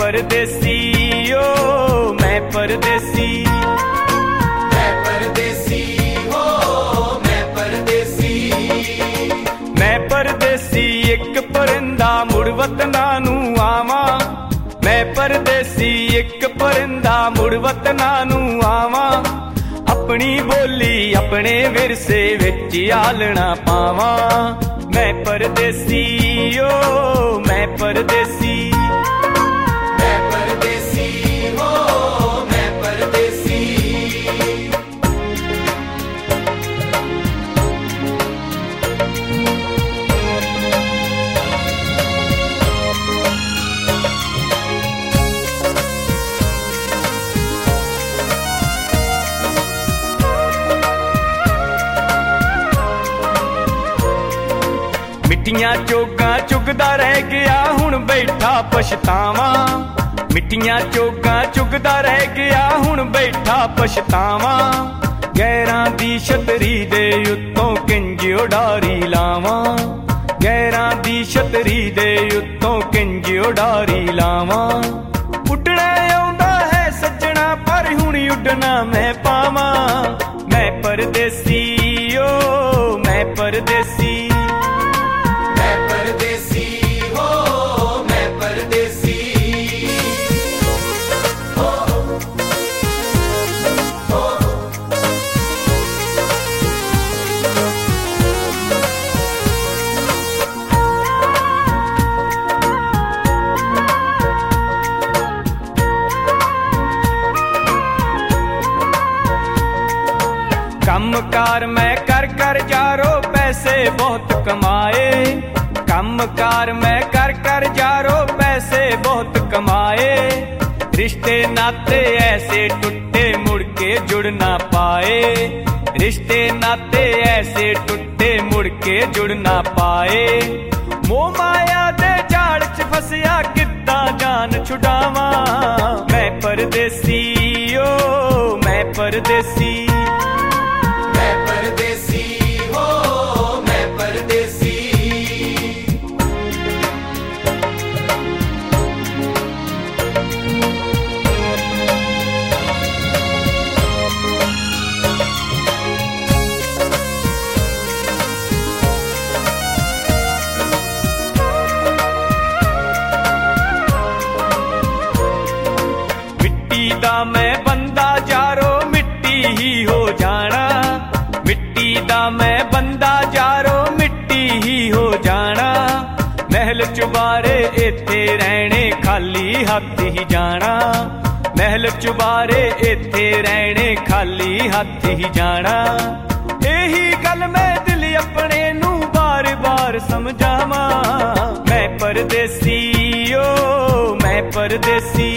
परदेसी ओ मैं परदेसी, मैं परदेसी हो मैं परदेसी, मैं परदेसी एक परिंदा मुड़ वतना नू आवा, मैं परदेसी एक परिंदा मुड़ वतना नू आवा, अपनी बोली अपने विरसे विच आलना पावा, मैं परदेसी ओ मैं परदेसी, मैं परदेसी हो मैं परदेसी। मिट्टियां चोगा चुगदा रह गया हुण बैठा पछतावा, मिट्टियां चोगा चुगदा रह गया हुण बैठा पछतावा, गैरां दी छतरी दे उत्तों किंज उडारी लावा, गैरां दी छतरी दे उत्तों किंज उडारी लावा, उडना आउंदा है सज्जना पर हुण उडना मैं पावा, मैं परदेसी ओ मैं परदेसी, मैं परदेसी हो मैं परदेसी, हो हो कम कार मैं कर जारो पैसे बहुत कमाए, कम कार मैं कर जारो पैसे बहुत कमाए, रिश्ते नाते ऐसे टूटे मुड़ के जुड़ ना पाए, रिश्ते नाते ऐसे टूटे मुड़ के जुड़ ना पाए, मोह माया दे जाल च फसिया किद्दां जान छुड़ावा, मैं परदेसी ओ मैं परदेसी, मैं परदेसी हो मैं परदेसी। मिट्टी दा मैं बंदा जारो मिट्टी ही हो जाना, मिट्टी दा मैं बंदा जारो मिट्टी ही हो जाना, महल चुबारे इत्थे रहने खाली हथ ही जाना, महल चुबारे इत्थे रहने खाली हथ ही जाना, यही गल मैं दिल अपने नू बार बार समझावा, मैं परदेसी ओ मैं परदेसी,